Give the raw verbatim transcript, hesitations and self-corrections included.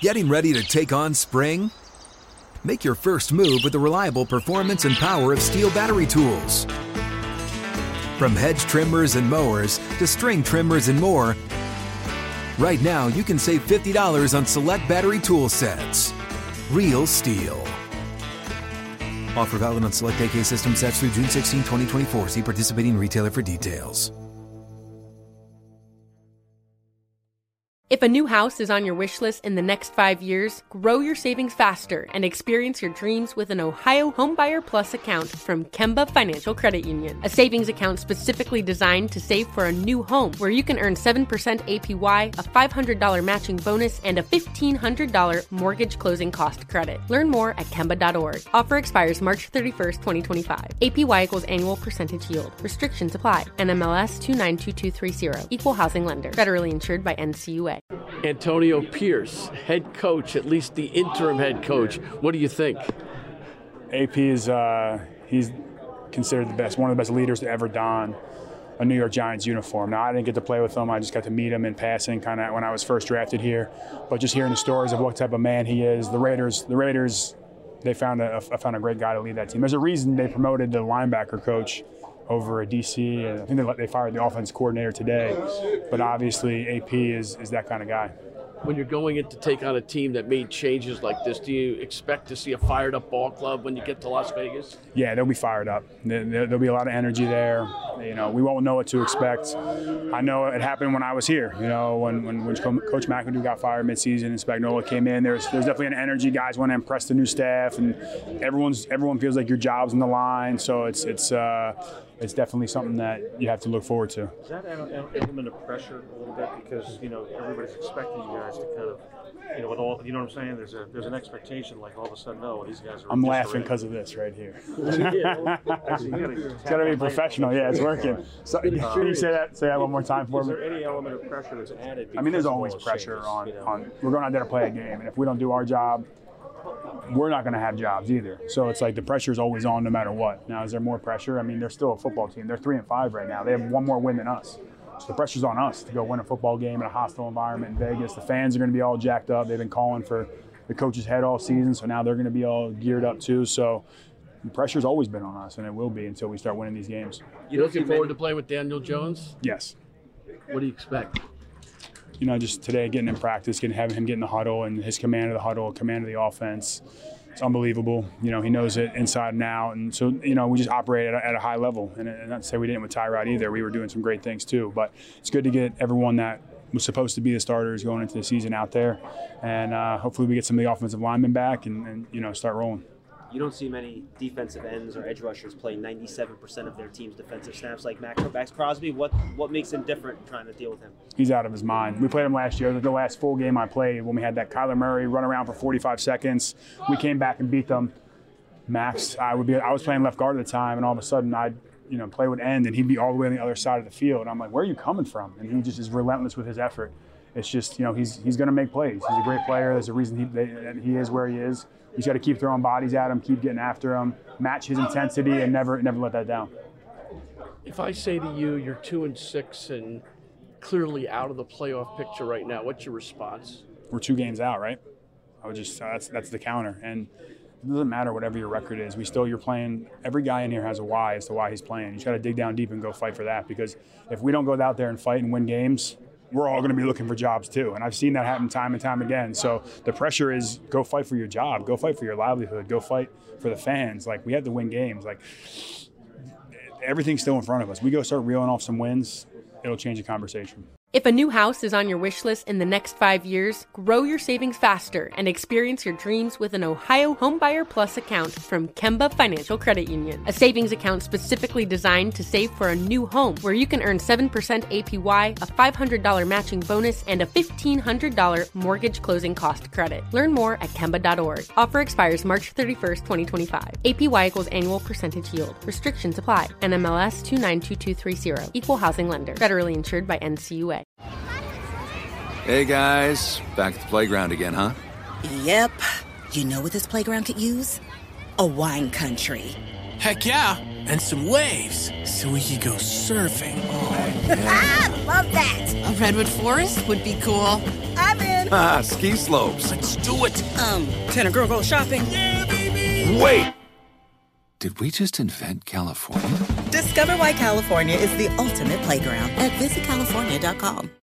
Getting ready to take on spring? Make your first move with the reliable performance and power of Steel battery tools. From hedge trimmers and mowers to string trimmers and more, right now you can save fifty dollars on select battery tool sets. Real Steel. Offer valid on select A K system sets through June sixteenth, twenty twenty-four. See participating retailer for details. If a new house is on your wish list in the next five years, grow your savings faster and experience your dreams with an Ohio Homebuyer Plus account from Kemba Financial Credit Union. A savings account specifically designed to save for a new home, where you can earn seven percent A P Y, a five hundred dollars matching bonus, and a fifteen hundred dollars mortgage closing cost credit. Learn more at Kemba dot org. Offer expires March thirty-first, twenty twenty-five. A P Y equals annual percentage yield. Restrictions apply. N M L S two nine two two three zero. Equal housing lender. Federally insured by N C U A. Antonio Pierce, head coach, at least the interim head coach. What do you think? A P is uh, he's considered the best, one of the best leaders to ever don a New York Giants uniform. Now, I didn't get to play with him. I just got to meet him in passing kind of when I was first drafted here. But just hearing the stories of what type of man he is, the Raiders, the Raiders, they found a, found a great guy to lead that team. There's a reason they promoted the linebacker coach over at D C, and I think they, they fired the offense coordinator today. But obviously, A P is, is that kind of guy. When you're going in to take on a team that made changes like this, do you expect to see a fired-up ball club when you get to Las Vegas? Yeah, they'll be fired up. There, there'll be a lot of energy there. You know, we won't know what to expect. I know it happened when I was here. You know, when when, when Coach McAdoo got fired midseason and Spagnuolo came in, there's there's definitely an energy. Guys want to impress the new staff, and everyone's everyone feels like your job's on the line. So it's it's uh, it's definitely something that you have to look forward to. Is that an element of pressure a little bit, because you know everybody's expecting you guys to kind of, you know, with all, you know what I'm saying? There's a there's an expectation, like all of a sudden, no, these guys are. I'm laughing because of this right here. Yeah, actually, you gotta, it's got to be professional. Yeah, it's working. So, uh, can you say that? Say that one more time for is me. Is there any element of pressure that's added? I mean, there's always pressure changes, on, you know? on. We're going out there to play a game, and if we don't do our job, we're not going to have jobs either. So it's like the pressure is always on no matter what. Now, is there more pressure? I mean, they're still a football team. They're three and five right now. They have one more win than us. So the pressure's on us to go win a football game in a hostile environment in Vegas. The fans are going to be all jacked up. They've been calling for the coach's head all season, so now they're going to be all geared up too. So the pressure's always been on us, and it will be until we start winning these games. You looking forward to playing with Daniel Jones? Yes. What do you expect? You know, just today getting in practice, getting having him get in the huddle and his command of the huddle, command of the offense. It's unbelievable. You know, he knows it inside and out. And so, you know, we just operate at a, at a high level. And, and not to say we didn't with Tyrod either. We were doing some great things too. But it's good to get everyone that was supposed to be the starters going into the season out there. And uh, hopefully we get some of the offensive linemen back and, and, you know, start rolling. You don't see many defensive ends or edge rushers play ninety-seven percent of their team's defensive snaps like Max Crosby. What what makes him different trying to deal with him? He's out of his mind. We played him last year. The last full game I played when we had that Kyler Murray run around for forty-five seconds. We came back and beat them. Max, I would be. I was playing left guard at the time, and all of a sudden I'd you know play would end, and he'd be all the way on the other side of the field. I'm like, where are you coming from? And he just is relentless with his effort. It's just you know he's he's going to make plays. He's a great player. There's a reason he they, he is where he is. He's got to keep throwing bodies at him, keep getting after him, match his intensity, and never never let that down. If I say to you, you're two and six and clearly out of the playoff picture right now, what's your response? We're two games out, right? I would just uh, that's that's the counter, and it doesn't matter whatever your record is. We still you're playing. Every guy in here has a why as to why he's playing. You just got to dig down deep and go fight for that, because if we don't go out there and fight and win games, we're all going to be looking for jobs too. And I've seen that happen time and time again. So the pressure is go fight for your job, go fight for your livelihood, go fight for the fans. Like, we have to win games. Like, everything's still in front of us. We go start reeling off some wins, it'll change the conversation. If a new house is on your wish list in the next five years, grow your savings faster and experience your dreams with an Ohio Homebuyer Plus account from Kemba Financial Credit Union. A savings account specifically designed to save for a new home, where you can earn seven percent A P Y, a five hundred dollars matching bonus, and a fifteen hundred dollars mortgage closing cost credit. Learn more at Kemba dot org. Offer expires March thirty-first, twenty twenty-five. A P Y equals annual percentage yield. Restrictions apply. N M L S two nine two two three zero. Equal housing lender. Federally insured by N C U A. Hey guys, back at the playground again, huh? Yep. You know what this playground could use? A wine country. Heck yeah, and some waves so we could go surfing. Oh, yeah. Ah, love that. A redwood forest would be cool. I Cabin. Ah, ski slopes. Let's do it. Um, can a girl go shopping? Yeah, baby. Wait! Did we just invent California? Discover why California is the ultimate playground at visit california dot com.